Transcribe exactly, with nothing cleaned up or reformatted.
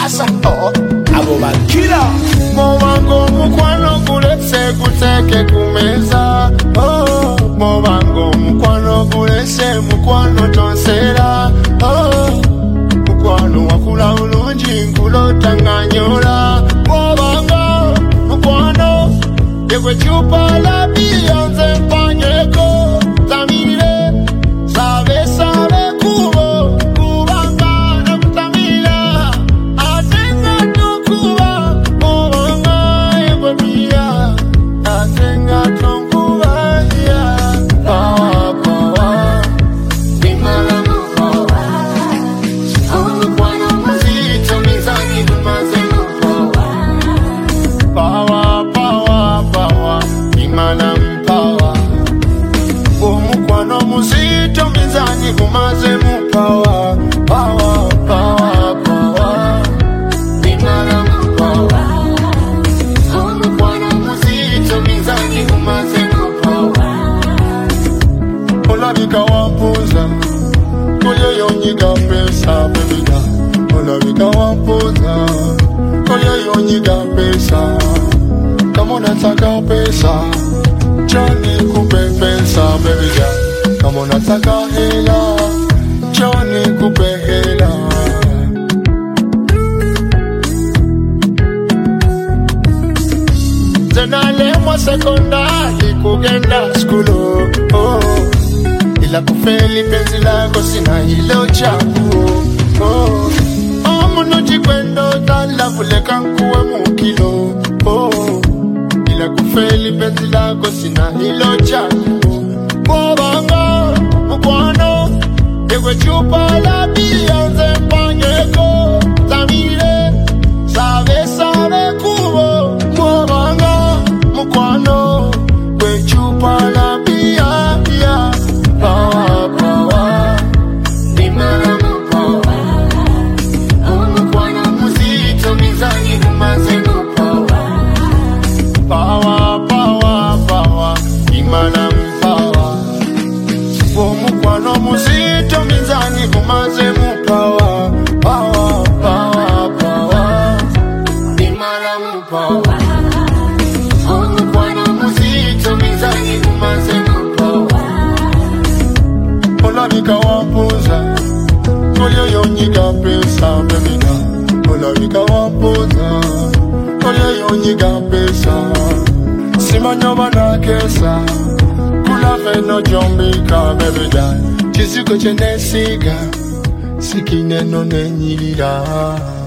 Asa oh abo bakira Mobango mukwano kulese kuteke kumeza oh Mobango mukwano kulese mukwano tonsera oh Mukwano wakula ulunji nkulota nganyola Mobango mukwano Yekwe chupa la Beyonce mpanyeko Tamire Sabe sabe kubo Kubanga na kutamila Atenga tukuba Mowanga yekwe mia Atenga tukuba ya Pawa pawa Nimala mupawa Omukwano muzito mizani kumaze mupawa Pawa pawa pawa Nimala mupawa Omukwano muzito mizani kumaze mupawa Pawa pawa pawa Nimala mupawa Omukwano muzito mizani kumaze mupawa Olabika wampuza Kolye yonyiga pesa bebida Olabika wampuza Kolye yonyiga pesa Kama unataka pesa Johnny kupe pesa bebida Kama unataka hela Johnny kupe hela Zenalemwa sekondari kugenda skulu oh. Ila kufeli penzi lako sina hilo chaguo oh. Omunuji kwendo tala vuleka nkuwe mukilo oh. Ila kufeli penzi lako sina hilo chaguo Mobanga mukwano Yekwe chupa la Beyonce mpanyeko Tamire Sabe sabe kubo Mobanga mukwano Kwe chupa la Beyonce Pawa pawa Nimala mupawa Omukwano muzito mizani kumaze mupawa Pawa pawa pawa Nimala mupawa Omukwano muzito mizani kumaze mupawa Pawa pawa pawa Nimala mupawa Omukwano muzito mizani kumaze mupawa Olabika wampuza Kolye yonyiga pesa bebida Olabika wampuza Kolye yonyiga pesa Simanyoba na kesa Kula feno jombika bebida Chiziko chene siga Sikine no nenyirira